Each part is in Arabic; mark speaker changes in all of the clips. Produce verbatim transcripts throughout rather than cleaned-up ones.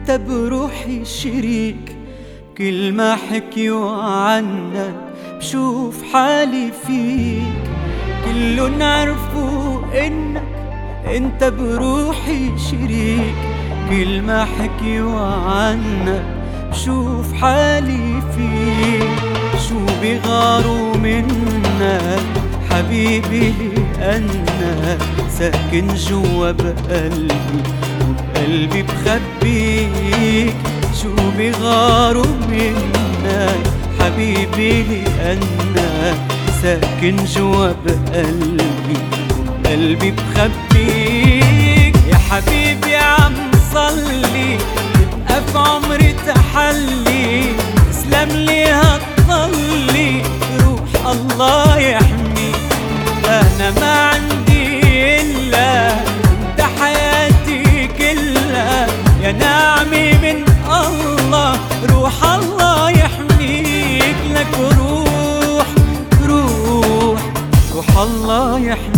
Speaker 1: انت بروحي شريك، كل ما حكيوا عنك بشوف حالي فيك. كلن عرفوا انك انت بروحي شريك، كل ما حكيوا عنك بشوف حالي فيك. شو بيغاروا منك حبيبي لأنك ساكن جوا بقلبي وبقلبي بخبيك. شو بيغاروا منك حبيبي لأنك ساكن جوا بقلبي وبقلبي بخبيك. يا حبيبي عم صلي تبقى في عمري تحلي، تسلم لي هتضلي روح الله يحميك. أنا ما عندي إلا أنت حياتي كلها، يا نعمي من الله روح الله يحميك. لك روح روح روح الله يحميك.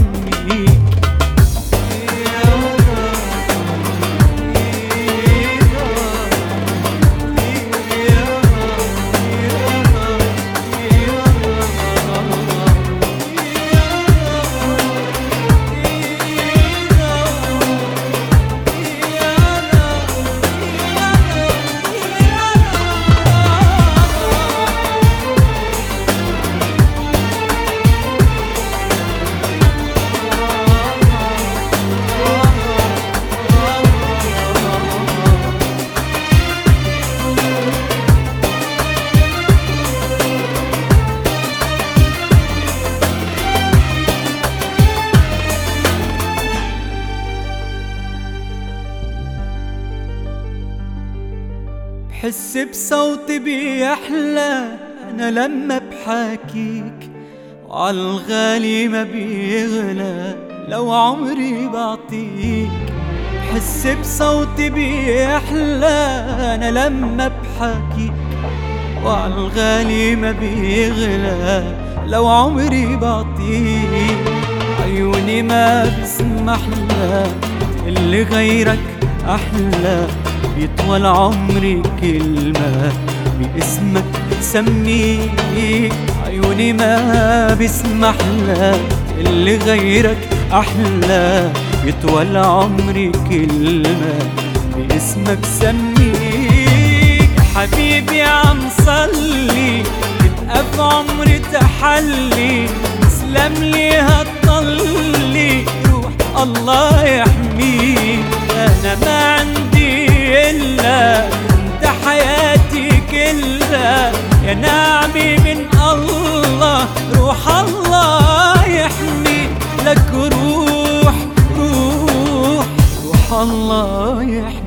Speaker 1: بحس بصوتي بيحلى أنا لما بحاكيك، وعالغالي ما بيغلى لو عمري بعطيك. بحس بصوتي بيحلى أنا لما بحاكيك، وعالغالي ما بيغلى لو عمري بعطيك. عيوني ما بسمح لها اللي غيرك أحلى، بيطول عمري كلمة باسمك سميك. عيوني ما بسمح لها اللي غيرك أحلى، بيطول عمري كلمة باسمك سميك. حبيبي عم صلي تبقى في عمري تحلي، تسلم لي هتضلي روح الله يحميك. أنا ما عندي إلا أنت حياتي كلها، يا نعمي من الله روح الله يحميك. لك روح روح روح الله يحميك.